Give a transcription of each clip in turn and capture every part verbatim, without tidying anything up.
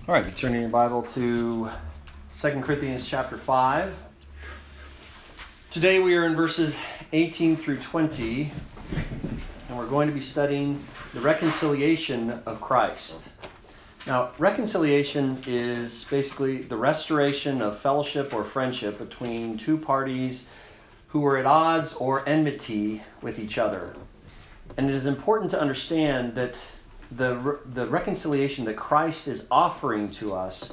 All right, you turn in your Bible to Second Corinthians chapter five. Today we are in verses eighteen through twenty, and we're going to be studying the reconciliation of Christ. Now, reconciliation is basically the restoration of fellowship or friendship between two parties who were at odds or enmity with each other. And it is important to understand that the the reconciliation that Christ is offering to us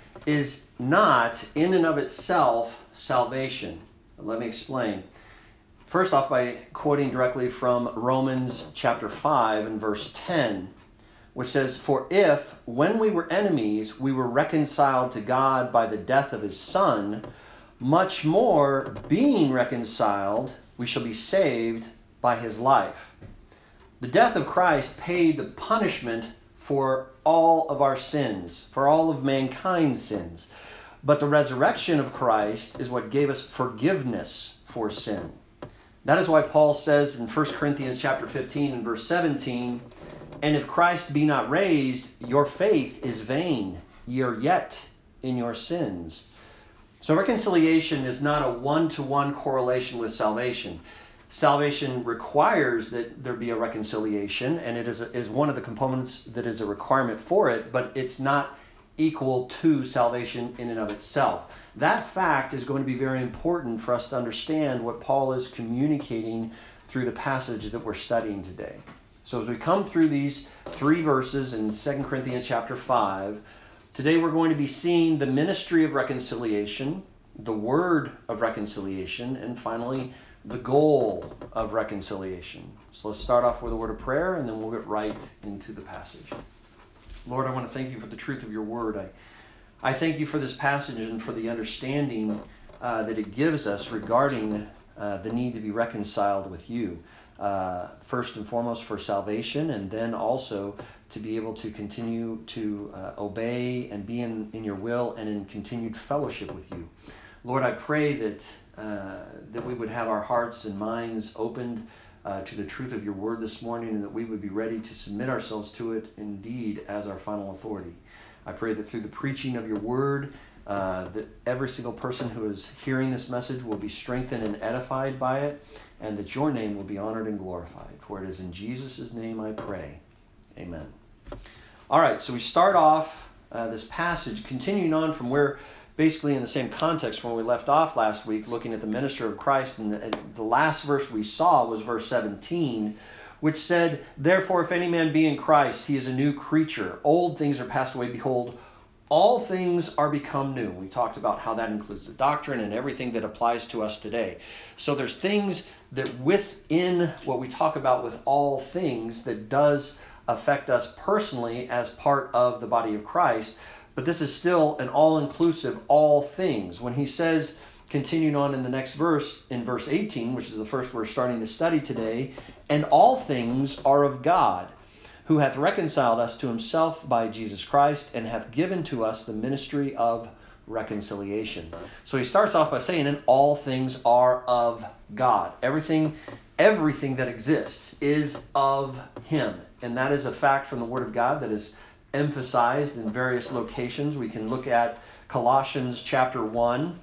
is not in and of itself salvation. Let me explain. First off, by quoting directly from Romans chapter five and verse ten, which says, "For if, when we were enemies, we were reconciled to God by the death of his Son, much more, being reconciled, we shall be saved by his life." The death of Christ paid the punishment for all of our sins, for all of mankind's sins. But the resurrection of Christ is what gave us forgiveness for sin. That is why Paul says in First Corinthians chapter fifteen and verse seventeen, "And if Christ be not raised, your faith is vain. Ye are yet in your sins." So reconciliation is not a one-to-one correlation with salvation. Salvation requires that there be a reconciliation, and it is, a, is one of the components that is a requirement for it, but it's not equal to salvation in and of itself. That fact is going to be very important for us to understand what Paul is communicating through the passage that we're studying today. So as we come through these three verses in Second Corinthians chapter five, today we're going to be seeing the ministry of reconciliation, the word of reconciliation, and finally, the goal of reconciliation. So let's start off with a word of prayer, and then we'll get right into the passage. Lord, I want to thank you for the truth of your word. I, I thank you for this passage and for the understanding uh, that it gives us regarding uh, the need to be reconciled with you. Uh, first and foremost for salvation, and then also to be able to continue to uh, obey and be in, in your will and in continued fellowship with you. Lord, I pray that uh, that we would have our hearts and minds opened uh, to the truth of your word this morning, and that we would be ready to submit ourselves to it indeed as our final authority. I pray that through the preaching of your word, uh, that every single person who is hearing this message will be strengthened and edified by it, and that your name will be honored and glorified. For it is in Jesus' name I pray. Amen. All right, so we start off uh, this passage, continuing on from where basically in the same context when we left off last week, looking at the minister of Christ, and the, the last verse we saw was verse seventeen, which said, "Therefore, if any man be in Christ, he is a new creature. Old things are passed away. Behold, all things are become new." We talked about how that includes the doctrine and everything that applies to us today. So there's things that within what we talk about with all things that does affect us personally as part of the body of Christ. But this is still an all-inclusive all things. When he says, continuing on in the next verse, in verse eighteen, which is the first we're starting to study today, "And all things are of God, who hath reconciled us to himself by Jesus Christ, and hath given to us the ministry of reconciliation." So he starts off by saying, and all things are of God. Everything, everything that exists is of him. And that is a fact from the Word of God that is emphasized in various locations. We can look at Colossians chapter one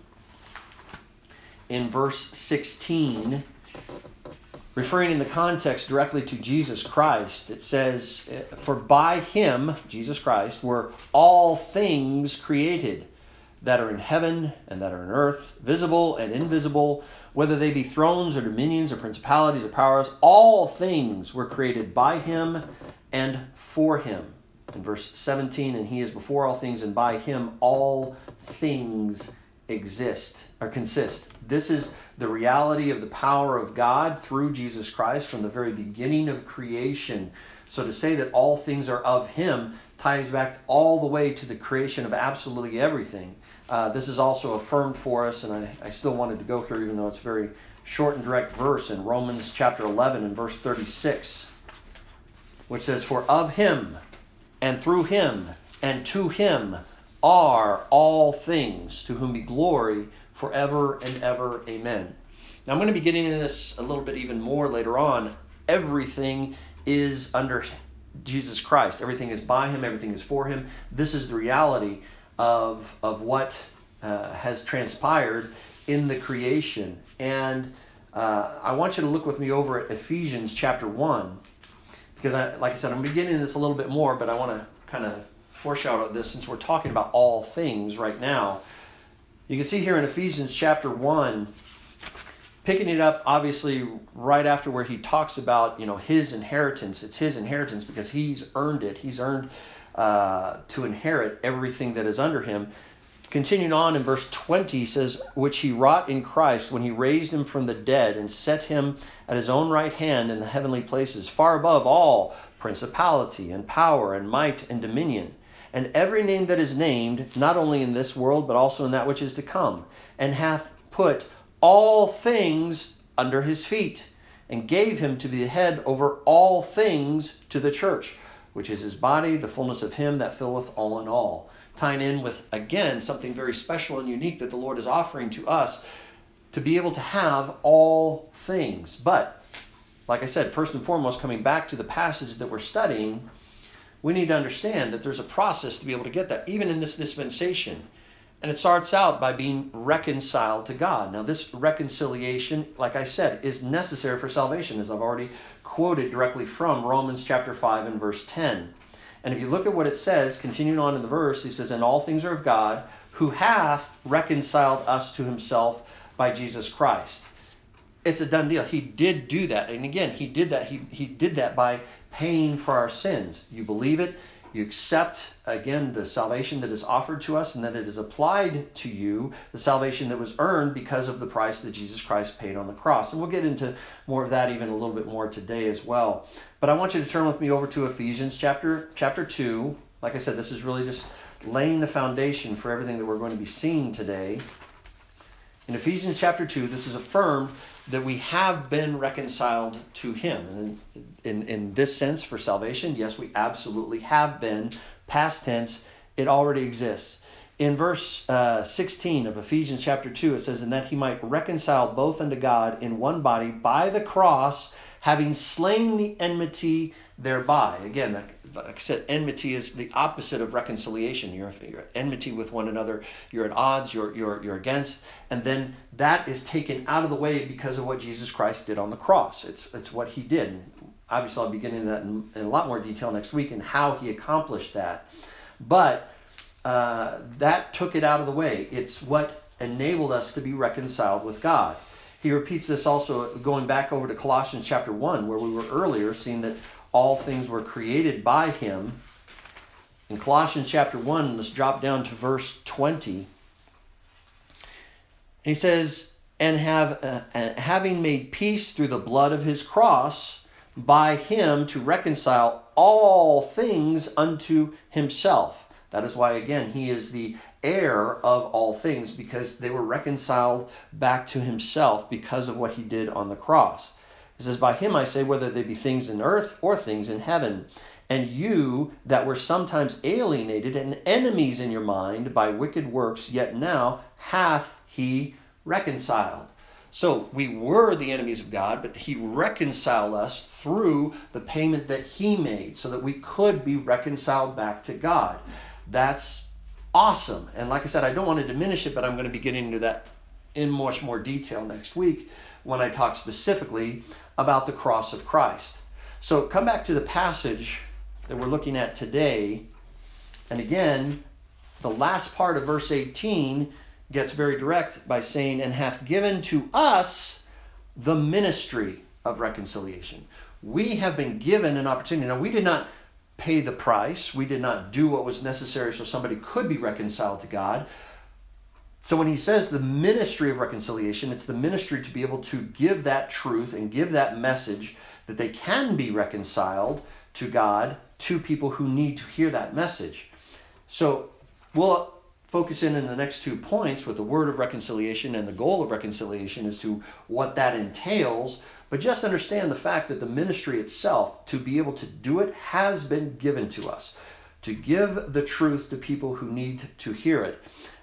in verse sixteen, referring in the context directly to Jesus Christ. It says, "For by him," Jesus Christ, "were all things created, that are in heaven and that are in earth, visible and invisible, whether they be thrones or dominions or principalities or powers. All things were created by him and for him." In verse seventeen, "And he is before all things, and by him all things exist or consist." This is the reality of the power of God through Jesus Christ from the very beginning of creation. So to say that all things are of him ties back all the way to the creation of absolutely everything. Uh, this is also affirmed for us, and I, I still wanted to go here even though it's a very short and direct verse in Romans chapter eleven and verse thirty-six, which says, "For of him, and through him, and to him are all things, to whom be glory forever and ever. Amen." Now I'm going to be getting into this a little bit even more later on. Everything is under Jesus Christ. Everything is by him, everything is for him. This is the reality of, of what uh, has transpired in the creation. And uh, I want you to look with me over at Ephesians chapter one, because I, like I said, I'm beginning this a little bit more, but I want to kind of foreshadow this since we're talking about all things right now. You can see here in Ephesians chapter one, picking it up obviously right after where he talks about, you know, his inheritance. It's his inheritance because he's earned it. He's earned uh, to inherit everything that is under him. Continuing on in verse twenty, he says, which he wrought in Christ when he raised him from the dead and set him at his own right hand in the heavenly places, far above all principality and power and might and dominion, and every name that is named, not only in this world, but also in that which is to come, and hath put all things under his feet, and gave him to be the head over all things to the church, which is his body, the fullness of him that filleth all in all. Tying in with, again, something very special and unique that the Lord is offering to us, to be able to have all things. But, like I said, first and foremost, coming back to the passage that we're studying, we need to understand that there's a process to be able to get that, even in this dispensation. And it starts out by being reconciled to God. Now, this reconciliation, like I said, is necessary for salvation, as I've already quoted directly from Romans chapter five and verse ten. And if you look at what it says, continuing on in the verse, he says, and all things are of God, who hath reconciled us to himself by Jesus Christ. It's a done deal. He did do that. And again, he did that. He, he did that by paying for our sins. You believe it. You accept, again, the salvation that is offered to us and that it is applied to you, the salvation that was earned because of the price that Jesus Christ paid on the cross. And we'll get into more of that even a little bit more today as well. But I want you to turn with me over to Ephesians chapter, chapter two. Like I said, this is really just laying the foundation for everything that we're going to be seeing today. In Ephesians chapter two, this is affirmed that we have been reconciled to him. And in, in this sense, for salvation, yes, we absolutely have been. Past tense, it already exists. In verse uh, sixteen of Ephesians chapter two, it says, and that he might reconcile both unto God in one body by the cross, having slain the enmity thereby. Again, like, like I said, enmity is the opposite of reconciliation. You're, you're at enmity with one another. You're at odds. You're, you're, you're against. And then that is taken out of the way because of what Jesus Christ did on the cross. It's, it's what he did. And obviously, I'll be getting into that in, in a lot more detail next week and how he accomplished that. But uh, that took it out of the way. It's what enabled us to be reconciled with God. He repeats this also going back over to Colossians chapter one, where we were earlier seeing that all things were created by him. In Colossians chapter one, let's drop down to verse twenty. He says, and have uh, having made peace through the blood of his cross, by him to reconcile all things unto himself. That is why, again, he is the heir of all things, because they were reconciled back to himself because of what he did on the cross. It says, by him I say, whether they be things in earth or things in heaven. And you that were sometimes alienated and enemies in your mind by wicked works, yet now hath he reconciled. So we were the enemies of God, but he reconciled us through the payment that he made so that we could be reconciled back to God. That's awesome. And like I said, I don't want to diminish it, but I'm going to be getting into that in much more detail next week when I talk specifically about the cross of Christ. So come back to the passage that we're looking at today. And again, the last part of verse eighteen gets very direct by saying, and hath given to us the ministry of reconciliation. We have been given an opportunity. Now, we did not pay the price. We did not do what was necessary so somebody could be reconciled to God. So when he says the ministry of reconciliation, it's the ministry to be able to give that truth and give that message that they can be reconciled to God, to people who need to hear that message. So we'll focus in in the next two points with the word of reconciliation and the goal of reconciliation as to what that entails. But just understand the fact that the ministry itself, to be able to do it, has been given to us. To give the truth to people who need to hear it.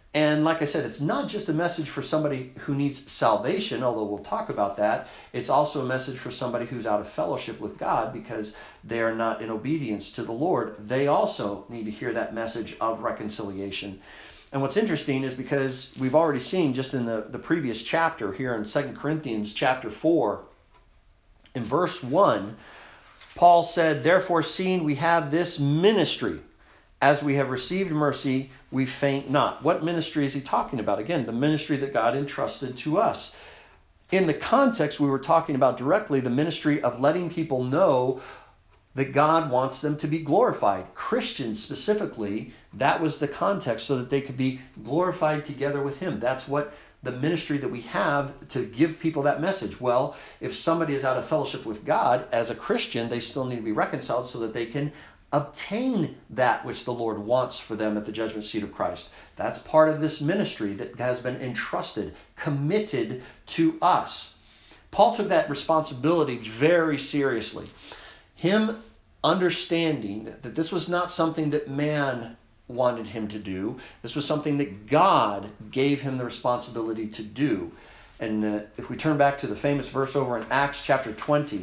And like I said, it's not just a message for somebody who needs salvation, although we'll talk about that. It's also a message for somebody who's out of fellowship with God because they are not in obedience to the Lord. They also need to hear that message of reconciliation. And what's interesting is because we've already seen just in the, the previous chapter here in Second Corinthians chapter four, in verse one, Paul said, "Therefore, seeing we have this ministry, as we have received mercy, we faint not." What ministry is he talking about? Again, the ministry that God entrusted to us. In the context, we were talking about directly the ministry of letting people know that God wants them to be glorified. Christians specifically, that was the context, so that they could be glorified together with him. That's what the ministry that we have to give people that message. Well, if somebody is out of fellowship with God, as a Christian, they still need to be reconciled so that they can obtain that which the Lord wants for them at the judgment seat of Christ. That's part of this ministry that has been entrusted, committed to us. Paul took that responsibility very seriously. Him understanding that this was not something that man wanted him to do. This was something that God gave him the responsibility to do. And uh, if we turn back to the famous verse over in Acts chapter twenty,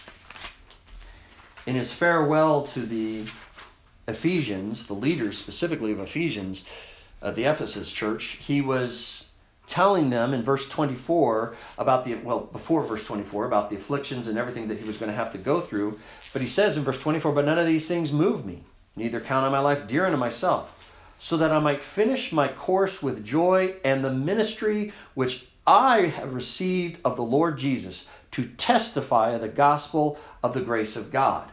in his farewell to the Ephesians, the leaders specifically of Ephesians, uh, the Ephesus church, he was telling them in verse twenty-four about the, well, before verse twenty-four, about the afflictions and everything that he was going to have to go through. But he says in verse twenty-four, "But none of these things move me, neither count I my life dear unto myself, so that I might finish my course with joy and the ministry which I have received of the Lord Jesus, to testify of the gospel of the grace of God."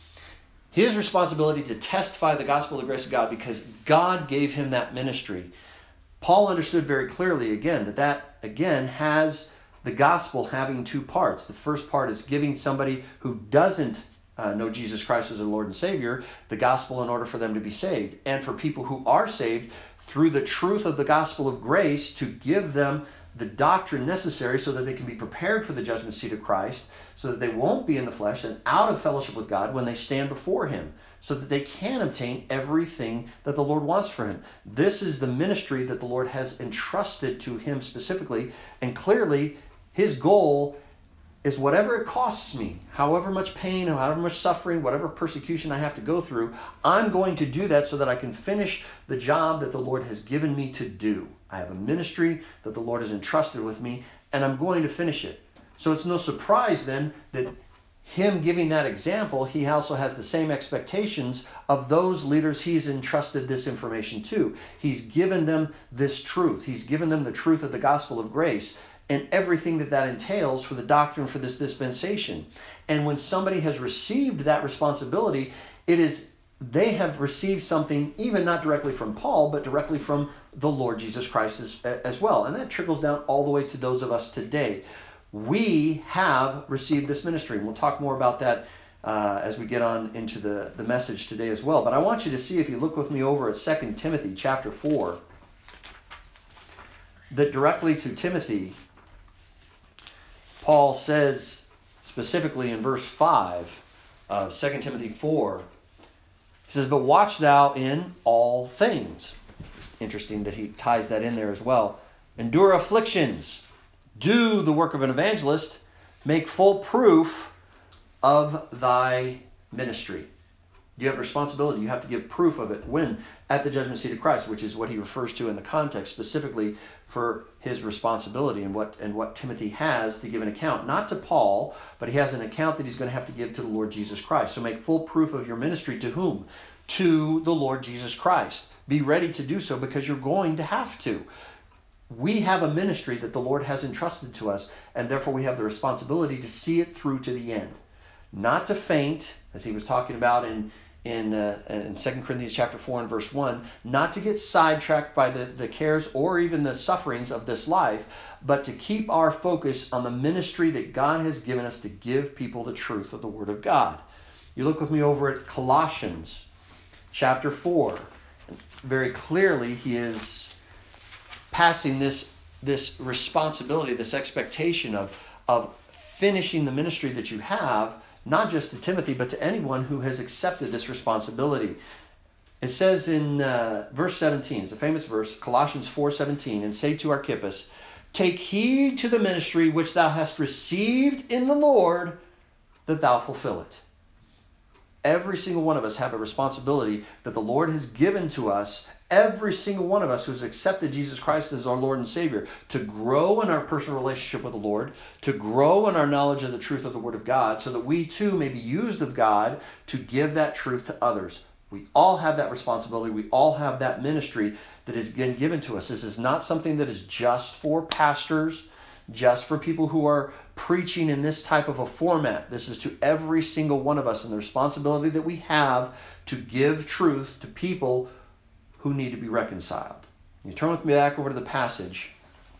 His responsibility to testify the gospel of the grace of God, because God gave him that ministry. Paul understood very clearly, again, that that, again, has the gospel having two parts. The first part is giving somebody who doesn't uh, know Jesus Christ as their Lord and Savior the gospel in order for them to be saved. And for people who are saved, through the truth of the gospel of grace, to give them the doctrine necessary so that they can be prepared for the judgment seat of Christ, so that they won't be in the flesh and out of fellowship with God when they stand before him, so that they can obtain everything that the Lord wants for him. This is the ministry that the Lord has entrusted to him specifically, and clearly his goal is whatever it costs me, however much pain, however much suffering, whatever persecution I have to go through, I'm going to do that so that I can finish the job that the Lord has given me to do. I have a ministry that the Lord has entrusted with me, and I'm going to finish it. So it's no surprise then that him giving that example, he also has the same expectations of those leaders he's entrusted this information to. He's given them this truth. He's given them the truth of the gospel of grace and everything that that entails for the doctrine for this dispensation. And when somebody has received that responsibility, it is they have received something, even not directly from Paul, but directly from the Lord Jesus Christ as, as well. And that trickles down all the way to those of us today. We have received this ministry, and we'll talk more about that uh, as we get on into the, the message today as well. But I want you to see, if you look with me over at Second Timothy chapter four, that directly to Timothy, Paul says specifically in verse five of Second Timothy four, he says, "But watch thou in all things." It's interesting that he ties that in there as well. "Endure afflictions. Do the work of an evangelist. Make full proof of thy ministry." You have a responsibility. You have to give proof of it. When? At the judgment seat of Christ, which is what he refers to in the context specifically for his responsibility and what and what Timothy has to give an account. Not to Paul, but he has an account that he's going to have to give to the Lord Jesus Christ. So make full proof of your ministry to whom? To the Lord Jesus Christ. Be ready to do so, because you're going to have to. We have a ministry that the Lord has entrusted to us, and therefore we have the responsibility to see it through to the end. Not to faint, as he was talking about in in uh, in Second Corinthians chapter four and verse one, not to get sidetracked by the, the cares or even the sufferings of this life, but to keep our focus on the ministry that God has given us to give people the truth of the Word of God. You look with me over at Colossians chapter four. Very clearly he is passing this this responsibility, this expectation of, of finishing the ministry that you have, not just to Timothy, but to anyone who has accepted this responsibility. It says in uh, verse seventeen, it's a famous verse, Colossians four seventeen, and say to Archippus, take heed to the ministry which thou hast received in the Lord, that thou fulfill it. Every single one of us have a responsibility that the Lord has given to us, every single one of us who has accepted Jesus Christ as our Lord and Savior, to grow in our personal relationship with the Lord, to grow in our knowledge of the truth of the Word of God, so that we too may be used of God to give that truth to others. We all have that responsibility. We all have that ministry that has been given to us. This is not something that is just for pastors, just for people who are preaching in this type of a format. This is to every single one of us, and the responsibility that we have to give truth to people who need to be reconciled. You turn with me back over to the passage.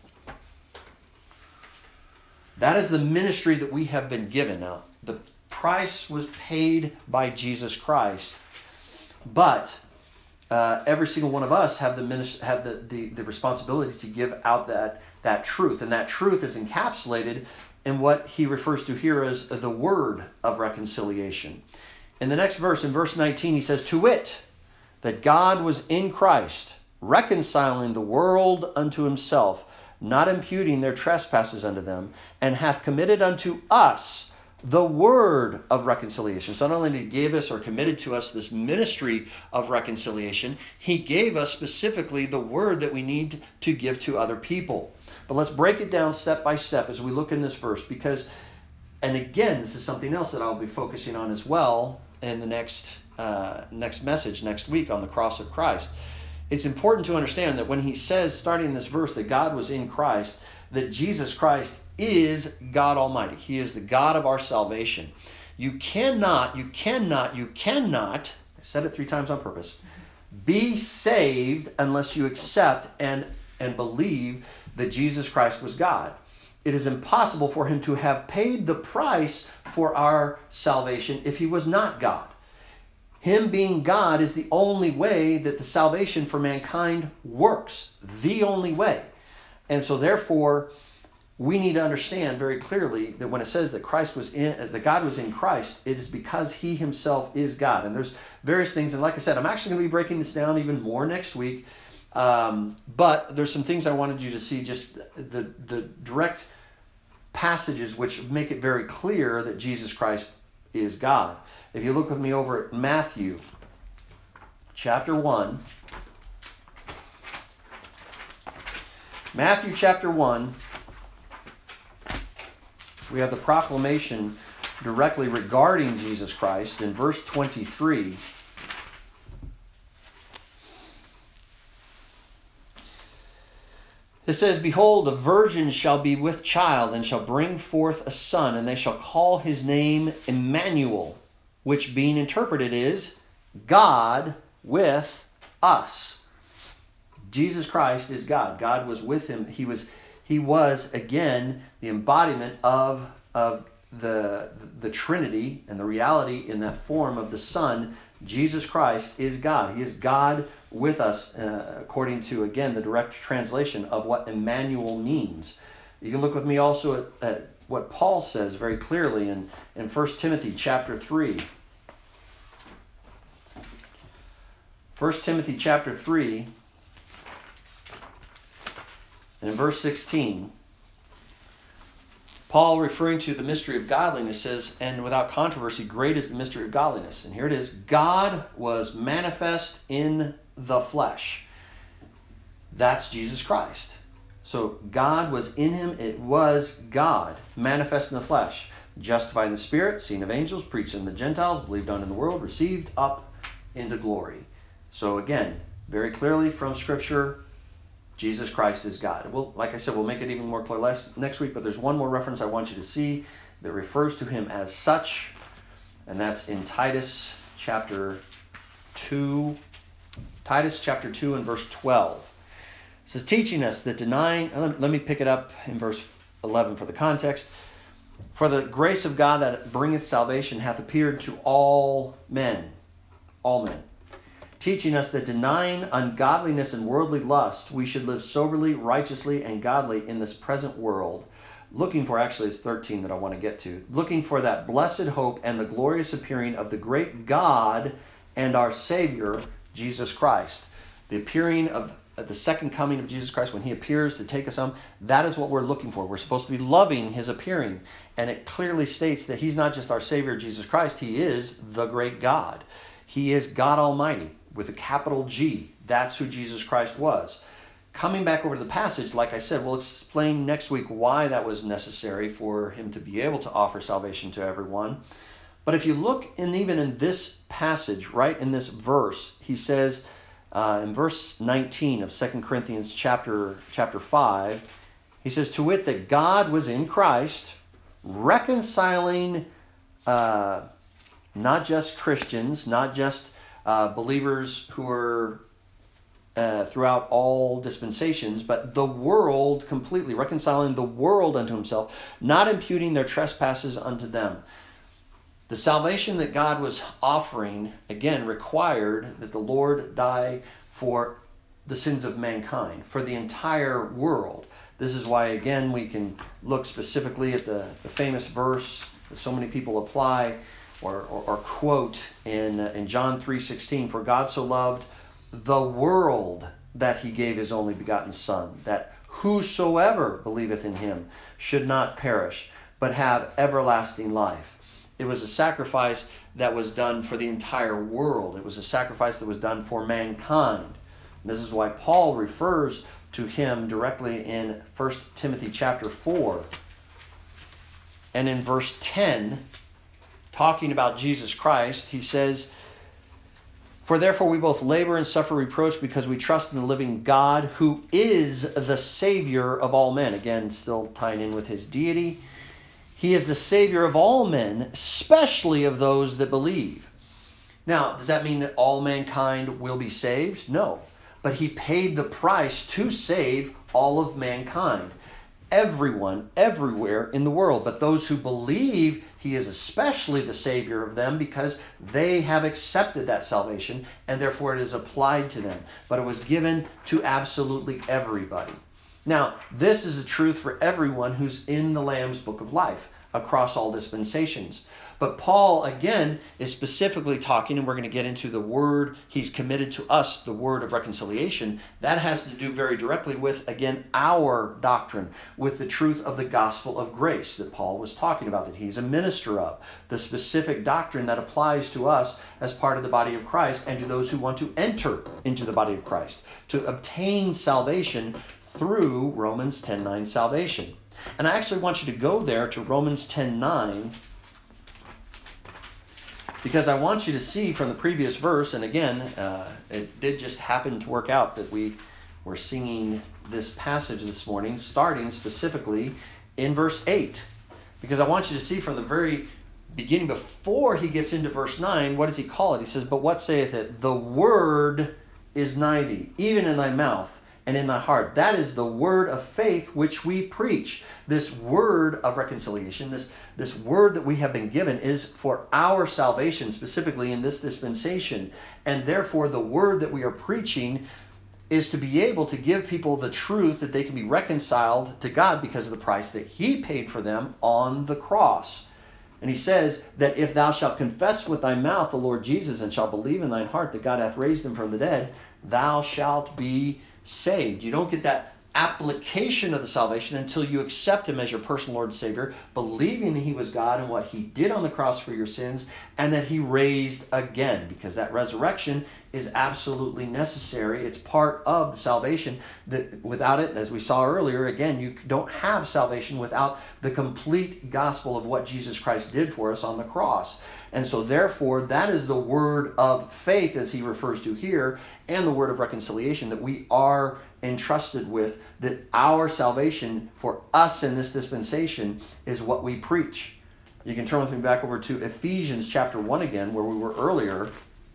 That is the ministry that we have been given. Now, the price was paid by Jesus Christ, but uh, every single one of us have the ministry, have the, the, the responsibility to give out that, that truth. And that truth is encapsulated in what he refers to here as the word of reconciliation. In the next verse, in verse nineteen, he says, to wit, that God was in Christ, reconciling the world unto himself, not imputing their trespasses unto them, and hath committed unto us the word of reconciliation. So not only did he give us or committed to us this ministry of reconciliation, he gave us specifically the word that we need to give to other people. But let's break it down step by step as we look in this verse, because, and again, this is something else that I'll be focusing on as well in the next uh, next message next week on the cross of Christ. It's important to understand that when he says, starting in this verse, that God was in Christ, that Jesus Christ is God Almighty. He is the God of our salvation. You cannot, you cannot, you cannot, I said it three times on purpose, be saved unless you accept and, and believe that Jesus Christ was God. It is impossible for him to have paid the price for our salvation if he was not God. Him being God is the only way that the salvation for mankind works. The only way. And so therefore, we need to understand very clearly that when it says that Christ was in, that God was in Christ, it is because he himself is God. And there's various things. And like I said, I'm actually going to be breaking this down even more next week. Um, but there's some things I wanted you to see, just the, the direct passages which make it very clear that Jesus Christ is God. If you look with me over at Matthew chapter one, Matthew chapter one, we have the proclamation directly regarding Jesus Christ in verse twenty-three. It says, behold, a virgin shall be with child, and shall bring forth a son, and they shall call his name Emmanuel, which being interpreted is God with us. Jesus Christ is God. God was with him. He was, he was again, the embodiment of, of the, the Trinity and the reality in that form of the Son. Jesus Christ is God. He is God with us, uh, according to, again, the direct translation of what Emmanuel means. You can look with me also at, at what Paul says very clearly in, in First Timothy chapter three. First Timothy chapter three, and in verse sixteen, Paul, referring to the mystery of godliness, says, and without controversy, great is the mystery of godliness. And here it is, God was manifest in the flesh. That's Jesus Christ. So God was in him. It was God, manifest in the flesh, justified in the Spirit, seen of angels, preached in the Gentiles, believed on in the world, received up into glory. So again, very clearly from Scripture, Jesus Christ is God. Well, like I said, we'll make it even more clear next week, but there's one more reference I want you to see that refers to him as such, and that's in Titus chapter two. Titus chapter two and verse twelve. It says, teaching us that denying, let me pick it up in verse eleven for the context. For the grace of God that bringeth salvation hath appeared to all men. All men. Teaching us that denying ungodliness and worldly lust, we should live soberly, righteously, and godly in this present world. Looking for, actually it's thirteen that I want to get to. Looking for that blessed hope and the glorious appearing of the great God and our Savior, Jesus Christ. The appearing of the second coming of Jesus Christ, when he appears to take us home, that is what we're looking for. We're supposed to be loving his appearing. And it clearly states that he's not just our Savior, Jesus Christ. He is the great God. He is God Almighty with a capital G. That's who Jesus Christ was. Coming back over to the passage, like I said, we'll explain next week why that was necessary for him to be able to offer salvation to everyone. But if you look in even in this passage, right in this verse, he says, Uh, in verse nineteen of Second Corinthians chapter, chapter five, he says, to wit, that God was in Christ, reconciling uh, not just Christians, not just uh, believers who are uh, throughout all dispensations, but the world completely, reconciling the world unto himself, not imputing their trespasses unto them. The salvation that God was offering, again, required that the Lord die for the sins of mankind, for the entire world. This is why, again, we can look specifically at the, the famous verse that so many people apply or, or, or quote in, uh, in John three sixteen, for God so loved the world that he gave his only begotten Son, that whosoever believeth in him should not perish, but have everlasting life. It was a sacrifice that was done for the entire world. It was a sacrifice that was done for mankind. And this is why Paul refers to him directly in First Timothy chapter four. And in verse ten, talking about Jesus Christ, he says, for therefore we both labor and suffer reproach because we trust in the living God, who is the Savior of all men. Again, still tying in with his deity. He is the Savior of all men, especially of those that believe. Now, does that mean that all mankind will be saved? No. But he paid the price to save all of mankind. Everyone, everywhere in the world. But those who believe, he is especially the Savior of them because they have accepted that salvation and therefore it is applied to them. But it was given to absolutely everybody. Now, this is a truth for everyone who's in the Lamb's Book of Life across all dispensations. But Paul, again, is specifically talking, and we're going to get into the word he's committed to us, the word of reconciliation. That has to do very directly with, again, our doctrine, with the truth of the gospel of grace that Paul was talking about, that he's a minister of, the specific doctrine that applies to us as part of the body of Christ and to those who want to enter into the body of Christ, to obtain salvation through Romans ten nine salvation. And I actually want you to go there to Romans ten nine because I want you to see from the previous verse, and again, uh, it did just happen to work out that we were singing this passage this morning, starting specifically in verse eight. Because I want you to see from the very beginning, before he gets into verse nine, what does he call it? He says, but what saith it? The word is nigh thee, even in thy mouth and in thy heart. That is the word of faith which we preach. This word of reconciliation, this, this word that we have been given is for our salvation, specifically in this dispensation. And therefore the word that we are preaching is to be able to give people the truth that they can be reconciled to God because of the price that he paid for them on the cross. And he says that if thou shalt confess with thy mouth the Lord Jesus and shalt believe in thine heart that God hath raised him from the dead, thou shalt be saved. You don't get that application of the salvation until you accept him as your personal Lord and Savior, believing that he was God and what he did on the cross for your sins, and that he raised again, because that resurrection is absolutely necessary. It's part of the salvation. That without it, as we saw earlier, again, you don't have salvation without the complete gospel of what Jesus Christ did for us on the cross. And so therefore, that is the word of faith, as he refers to here, and the word of reconciliation that we are entrusted with, that our salvation for us in this dispensation is what we preach. You can turn with me back over to Ephesians chapter one again, where we were earlier.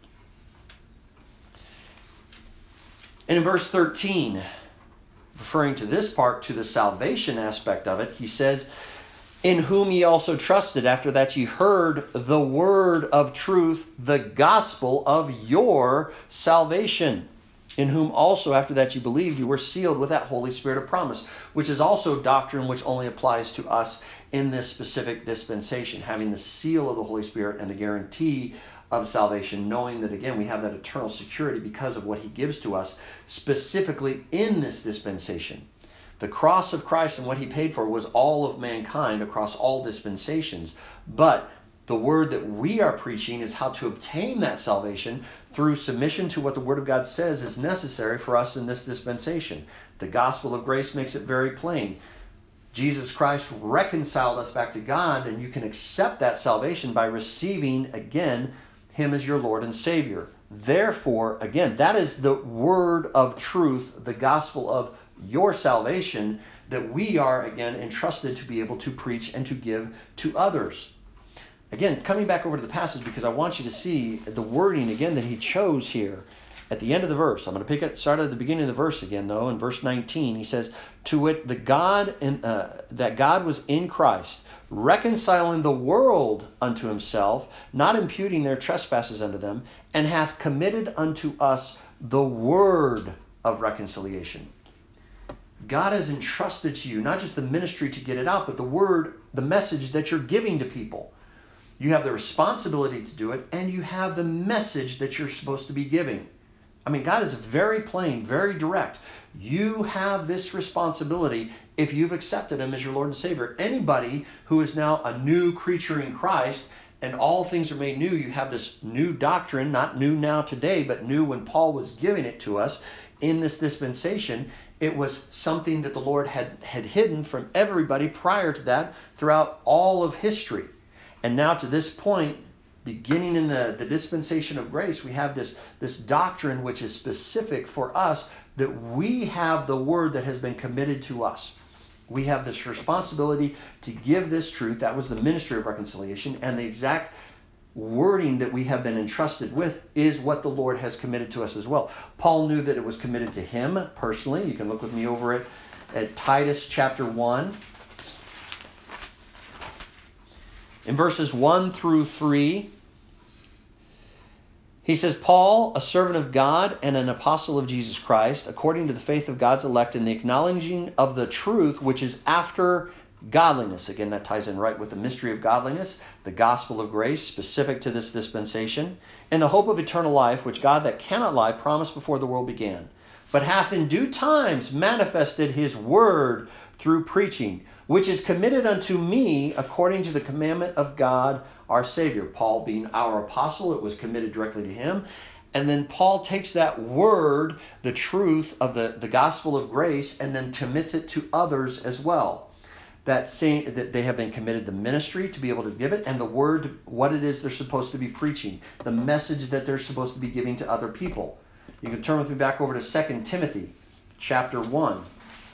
And in verse thirteen, referring to this part, to the salvation aspect of it, he says, in whom ye also trusted, after that ye heard the word of truth, the gospel of your salvation. In whom also, after that you believed, you were sealed with that Holy Spirit of promise, which is also doctrine which only applies to us in this specific dispensation, having the seal of the Holy Spirit and the guarantee of salvation, knowing that, again, we have that eternal security because of what he gives to us, specifically in this dispensation. The cross of Christ and what he paid for was all of mankind across all dispensations. But the word that we are preaching is how to obtain that salvation through submission to what the Word of God says is necessary for us in this dispensation. The gospel of grace makes it very plain. Jesus Christ reconciled us back to God, and you can accept that salvation by receiving, again, him as your Lord and Savior. Therefore, again, that is the word of truth, the gospel of your salvation that we are, again, entrusted to be able to preach and to give to others. Again, coming back over to the passage, because I want you to see the wording, again, that he chose here at the end of the verse. I'm going to pick it, start at the beginning of the verse again, though. In verse nineteen, he says, "To wit, the God in, uh, that God was in Christ, reconciling the world unto himself, not imputing their trespasses unto them, and hath committed unto us the word of reconciliation." God has entrusted to you not just the ministry to get it out, but the word, the message that you're giving to people. You have the responsibility to do it, and you have the message that you're supposed to be giving. I mean, God is very plain, very direct. You have this responsibility if you've accepted him as your Lord and Savior. Anybody who is now a new creature in Christ and all things are made new, you have this new doctrine, not new now today, but new when Paul was giving it to us in this dispensation. It was something that the Lord had, had hidden from everybody prior to that throughout all of history. And now to this point, beginning in the, the dispensation of grace, we have this, this doctrine which is specific for us, that we have the word that has been committed to us. We have this responsibility to give this truth. That was the ministry of reconciliation. And the exact wording that we have been entrusted with is what the Lord has committed to us as well. Paul knew that it was committed to him personally. You can look with me over it at Titus chapter one. In verses one through three, he says, "Paul, a servant of God and an apostle of Jesus Christ, according to the faith of God's elect in the acknowledging of the truth which is after godliness." Again, that ties in right with the mystery of godliness, the gospel of grace specific to this dispensation, "and the hope of eternal life, which God that cannot lie promised before the world began, but hath in due times manifested his word through preaching, which is committed unto me according to the commandment of God our Savior." Paul being our apostle, it was committed directly to him. And then Paul takes that word, the truth of the, the gospel of grace, and then commits it to others as well. That saying that they have been committed the ministry to be able to give it, and the word, what it is they're supposed to be preaching, the message that they're supposed to be giving to other people. You can turn with me back over to Second Timothy chapter one.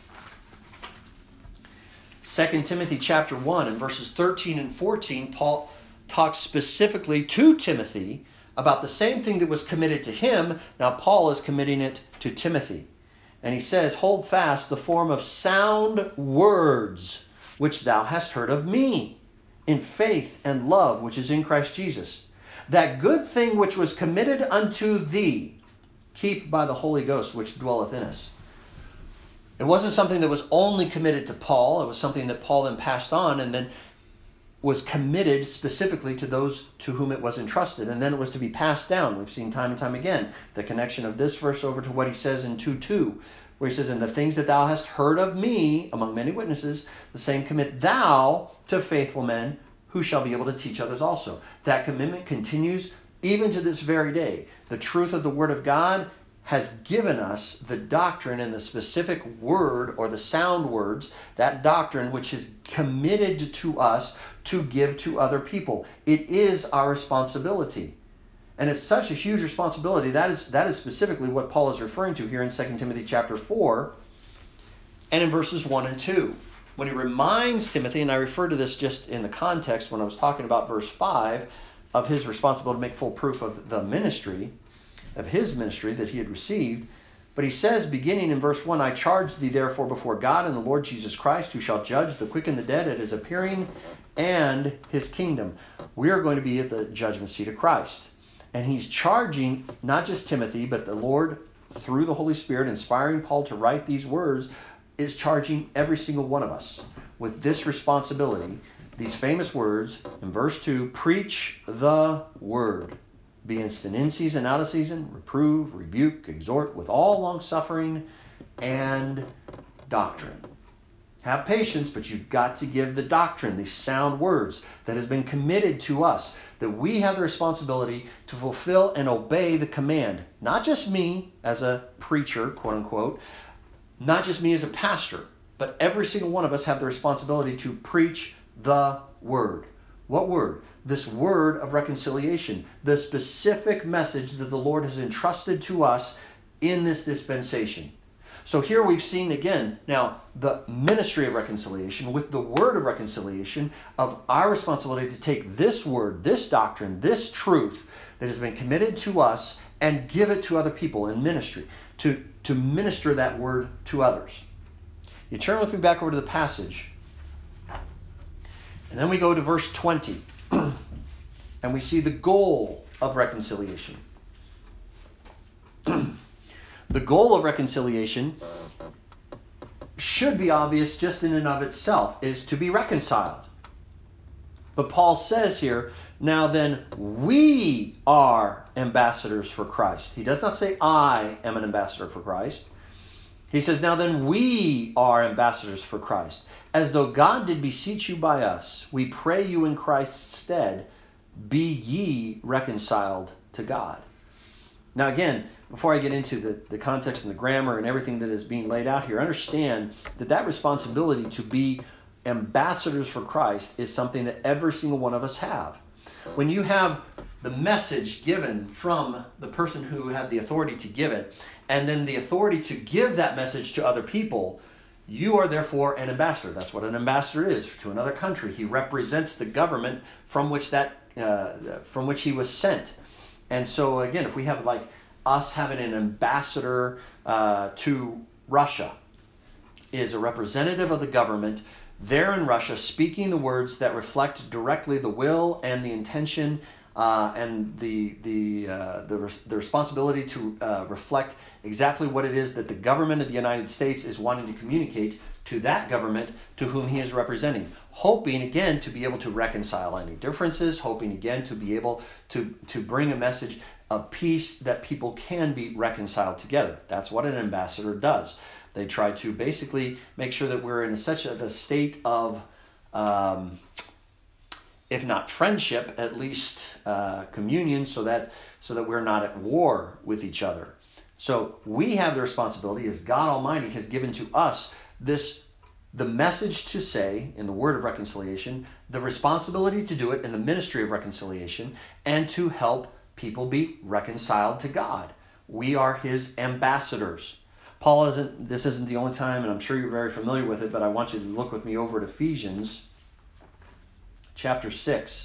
Second Timothy chapter one and verses thirteen and fourteen, Paul talks specifically to Timothy about the same thing that was committed to him. Now Paul is committing it to Timothy. And he says, "Hold fast the form of sound words which thou hast heard of me, in faith and love which is in Christ Jesus. That good thing which was committed unto thee, keep by the Holy Ghost which dwelleth in us." It wasn't something that was only committed to Paul. It was something that Paul then passed on and then was committed specifically to those to whom it was entrusted. And then it was to be passed down. We've seen time and time again the connection of this verse over to what he says in two two, where he says, "And the things that thou hast heard of me among many witnesses, the same commit thou to faithful men who shall be able to teach others also." That commitment continues even to this very day. The truth of the Word of God has given us the doctrine and the specific word or the sound words, that doctrine which is committed to us to give to other people. It is our responsibility. And it's such a huge responsibility. That is, that is specifically what Paul is referring to here in Second Timothy chapter four and in verses one and two. When he reminds Timothy, and I refer to this just in the context when I was talking about verse five, of his responsibility to make full proof of the ministry, of his ministry that he had received. But he says, beginning in verse one, "I charge thee therefore before God and the Lord Jesus Christ, who shall judge the quick and the dead at his appearing and his kingdom." We are going to be at the judgment seat of Christ. And he's charging not just Timothy, but the Lord, through the Holy Spirit, inspiring Paul to write these words, is charging every single one of us with this responsibility. These famous words in verse two, "Preach the word." Be instant in season, out of season, reprove, rebuke, exhort with all long-suffering and doctrine. Have patience, but you've got to give the doctrine, these sound words that has been committed to us, that we have the responsibility to fulfill and obey the command. Not just me as a preacher, quote unquote, not just me as a pastor, but every single one of us have the responsibility to preach the word. What word? This word of reconciliation, the specific message that the Lord has entrusted to us in this dispensation. So here we've seen again now the ministry of reconciliation with the word of reconciliation, of our responsibility to take this word, this doctrine, this truth that has been committed to us and give it to other people in ministry, to, to minister that word to others. You turn with me back over to the passage, and then we go to verse twenty, and we see the goal of reconciliation. The goal of reconciliation should be obvious just in and of itself, is to be reconciled. But Paul says here, now then, we are ambassadors for Christ. He does not say, I am an ambassador for Christ. He says, now then, we are ambassadors for Christ. As though God did beseech you by us, we pray you in Christ's stead, be ye reconciled to God. Now again, before I get into the, the context and the grammar and everything that is being laid out here, understand that that responsibility to be ambassadors for Christ is something that every single one of us have. When you have the message given from the person who had the authority to give it, and then the authority to give that message to other people, you are therefore an ambassador. That's what an ambassador is to another country. He represents the government from which that uh, from which he was sent. And so again, if we have like us having an ambassador uh, to Russia, is a representative of the government there in Russia, speaking the words that reflect directly the will and the intention uh, and the the uh, the, res- the responsibility to uh, reflect exactly what it is that the government of the United States is wanting to communicate to that government to whom he is representing, hoping again to be able to reconcile any differences, hoping again to be able to to bring a message of peace that people can be reconciled together. That's what an ambassador does. They try to basically make sure that we're in such a, a state of, um, if not friendship, at least uh, communion, so that so that we're not at war with each other. So we have the responsibility, as God Almighty has given to us this, the message to say in the word of reconciliation, the responsibility to do it in the ministry of reconciliation, and to help people be reconciled to God. We are his ambassadors. Paul isn't, this isn't the only time, and I'm sure you're very familiar with it, but I want you to look with me over at Ephesians chapter six.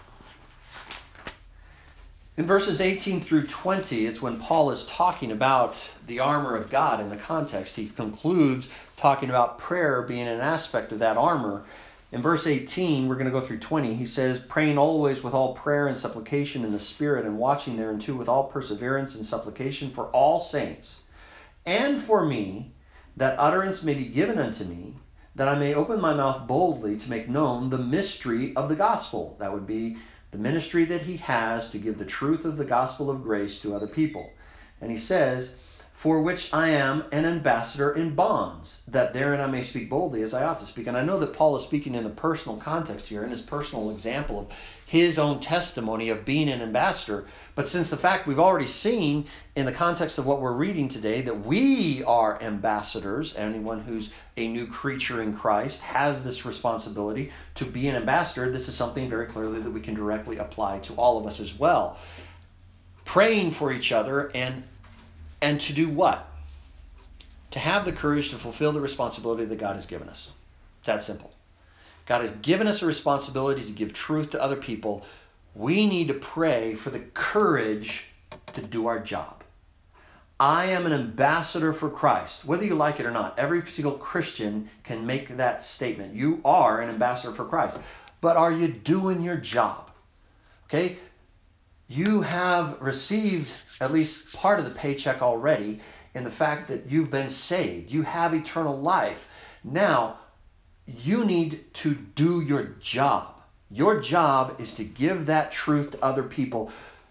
In verses eighteen through twenty, it's when Paul is talking about the armor of God in the context. He concludes talking about prayer being an aspect of that armor. In verse eighteen, we're going to go through twenty. He says, praying always with all prayer and supplication in the Spirit, and watching thereunto with all perseverance and supplication for all saints, and for me, that utterance may be given unto me, that I may open my mouth boldly to make known the mystery of the gospel. That would be the ministry that he has to give the truth of the gospel of grace to other people. And he says, for which I am an ambassador in bonds, that therein I may speak boldly as I ought to speak. And I know that Paul is speaking in the personal context here, in his personal example of his own testimony of being an ambassador. But since the fact we've already seen in the context of what we're reading today that we are ambassadors, anyone who's a new creature in Christ has this responsibility to be an ambassador, this is something very clearly that we can directly apply to all of us as well. Praying for each other and And to do what? To have the courage to fulfill the responsibility that God has given us. It's that simple. God has given us a responsibility to give truth to other people. We need to pray for the courage to do our job. I am an ambassador for Christ. Whether you like it or not, every single Christian can make that statement. You are an ambassador for Christ. But are you doing your job? Okay? You have received at least part of the paycheck already in the fact that you've been saved. You have eternal life. Now, you need to do your job. Your job is to give that truth to other people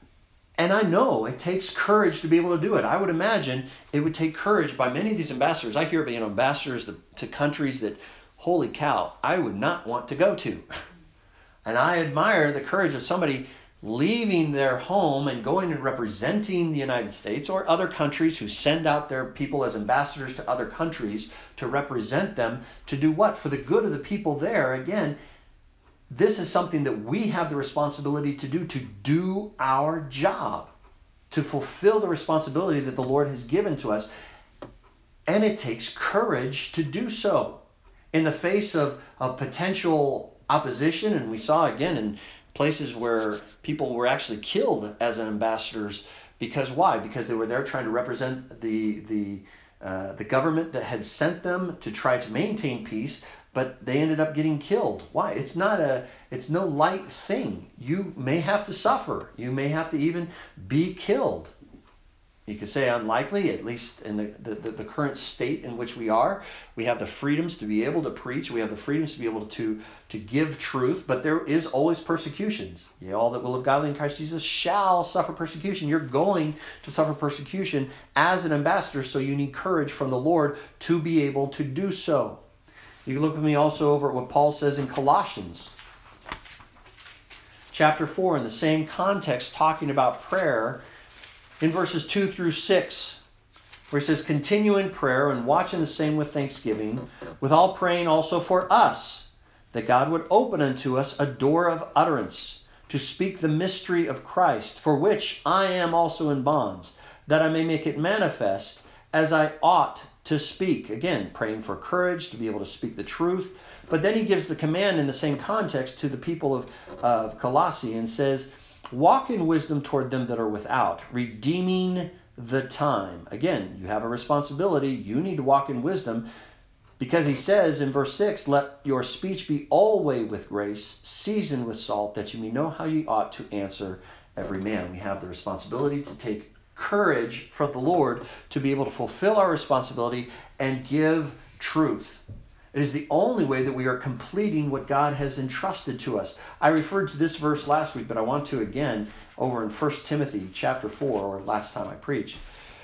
And I know it takes courage to be able to do it. I would imagine it would take courage by many of these ambassadors. I hear, you know, ambassadors to, to countries that, holy cow, I would not want to go to. And I admire the courage of somebody leaving their home and going and representing the United States or other countries who send out their people as ambassadors to other countries to represent them, to do what? For the good of the people there. Again, this is something that we have the responsibility to do, to do our job, to fulfill the responsibility that the Lord has given to us. And it takes courage to do so in the face of, of potential opposition. And we saw again in places where people were actually killed as ambassadors. Because why? Because they were there trying to represent the, the, uh, the government that had sent them to try to maintain peace. But they ended up getting killed. Why? It's not a, it's no light thing. You may have to suffer. You may have to even be killed. You could say unlikely, at least in the, the, the current state in which we are. We have the freedoms to be able to preach. We have the freedoms to be able to, to give truth. But there is always persecutions. Yeah, all that will live godly in Christ Jesus shall suffer persecution. You're going to suffer persecution as an ambassador, so you need courage from the Lord to be able to do so. You can look with me also over at what Paul says in Colossians chapter four, in the same context, talking about prayer, in verses two through six, where he says, continue in prayer and watch in the same with thanksgiving, with all praying also for us, that God would open unto us a door of utterance, to speak the mystery of Christ, for which I am also in bonds, that I may make it manifest as I ought to speak. Again, praying for courage to be able to speak the truth. But then he gives the command in the same context to the people of, of Colossae and says, walk in wisdom toward them that are without, redeeming the time. Again, you have a responsibility. You need to walk in wisdom, because he says in verse six, let your speech be always with grace, seasoned with salt, that you may know how ye ought to answer every man. We have the responsibility to take courage from the Lord to be able to fulfill our responsibility and give truth. It is the only way that we are completing what God has entrusted to us. I referred to this verse last week, but I want to again over in First Timothy chapter four, or last time I preached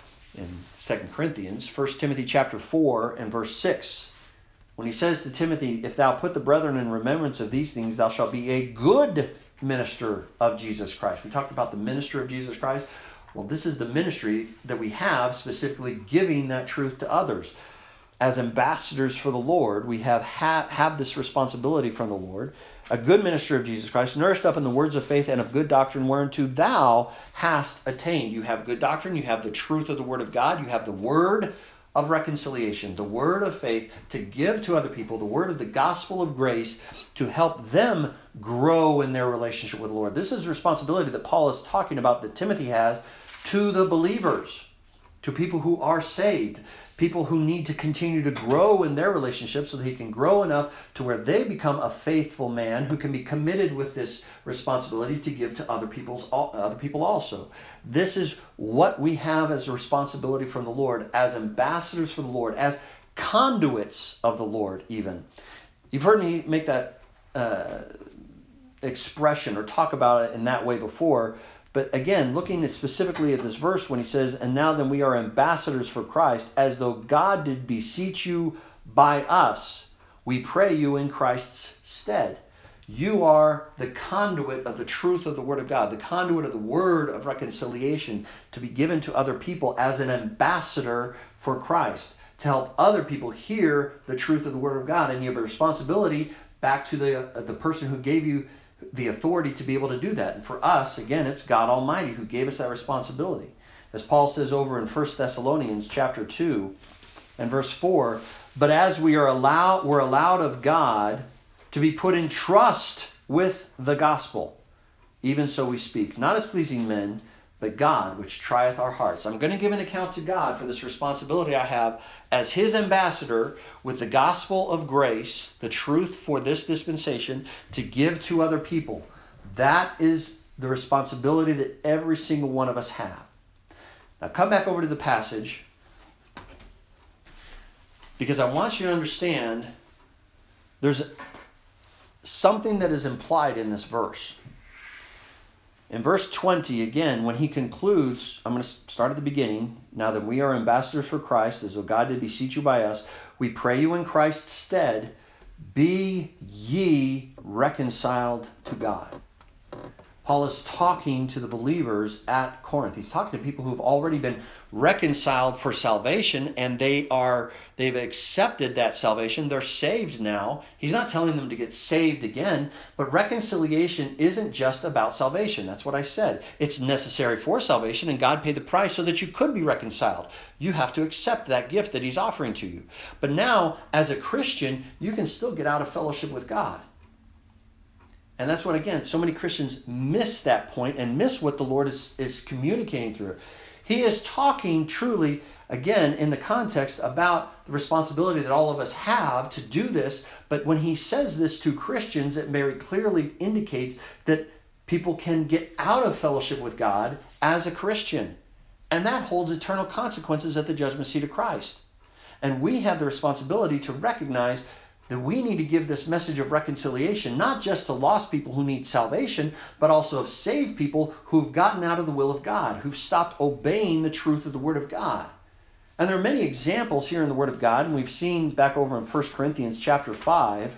in Second Corinthians, First Timothy chapter four and verse six. When he says to Timothy, if thou put the brethren in remembrance of these things, thou shalt be a good minister of Jesus Christ. We talked about the minister of Jesus Christ. Well, this is the ministry that we have, specifically giving that truth to others. As ambassadors for the Lord, we have, have have this responsibility from the Lord. A good minister of Jesus Christ, nourished up in the words of faith and of good doctrine, whereunto thou hast attained. You have good doctrine, you have the truth of the Word of God, you have the word of reconciliation, the word of faith to give to other people, the word of the gospel of grace to help them grow in their relationship with the Lord. This is a responsibility that Paul is talking about, that Timothy has to the believers, to people who are saved, people who need to continue to grow in their relationship so that he can grow enough to where they become a faithful man who can be committed with this responsibility to give to other people's other people also. This is what we have as a responsibility from the Lord, as ambassadors for the Lord, as conduits of the Lord even. You've heard me make that uh, expression or talk about it in that way before. But again, looking specifically at this verse when he says, and now then we are ambassadors for Christ, as though God did beseech you by us, we pray you in Christ's stead. You are the conduit of the truth of the Word of God, the conduit of the word of reconciliation to be given to other people as an ambassador for Christ, to help other people hear the truth of the Word of God. And you have a responsibility back to the, uh, the person who gave you the authority to be able to do that. And for us, again, it's God Almighty who gave us that responsibility. As Paul says over in First Thessalonians chapter two and verse four, but as we are allowed, we're allowed of God to be put in trust with the gospel, even so we speak, not as pleasing men, but God, which trieth our hearts. I'm going to give an account to God for this responsibility I have as his ambassador with the gospel of grace, the truth for this dispensation, to give to other people. That is the responsibility that every single one of us have. Now come back over to the passage, because I want you to understand there's something that is implied in this verse. In verse twenty, again, when he concludes, I'm going to start at the beginning. Now that we are ambassadors for Christ, as though God did beseech you by us, we pray you in Christ's stead, be ye reconciled to God. Paul is talking to the believers at Corinth. He's talking to people who have already been reconciled for salvation, and they are, they've accepted that salvation. They're saved now. He's not telling them to get saved again, but reconciliation isn't just about salvation. That's what I said. It's necessary for salvation, and God paid the price so that you could be reconciled. You have to accept that gift that he's offering to you. But now, as a Christian, you can still get out of fellowship with God. And that's what, again, so many Christians miss that point and miss what the Lord is, is communicating through it. He is talking truly, again, in the context about the responsibility that all of us have to do this. But when he says this to Christians, it very clearly indicates that people can get out of fellowship with God as a Christian. And that holds eternal consequences at the judgment seat of Christ. And we have the responsibility to recognize that we need to give this message of reconciliation, not just to lost people who need salvation, but also of saved people who've gotten out of the will of God, who've stopped obeying the truth of the Word of God. And there are many examples here in the Word of God, and we've seen back over in First Corinthians chapter five,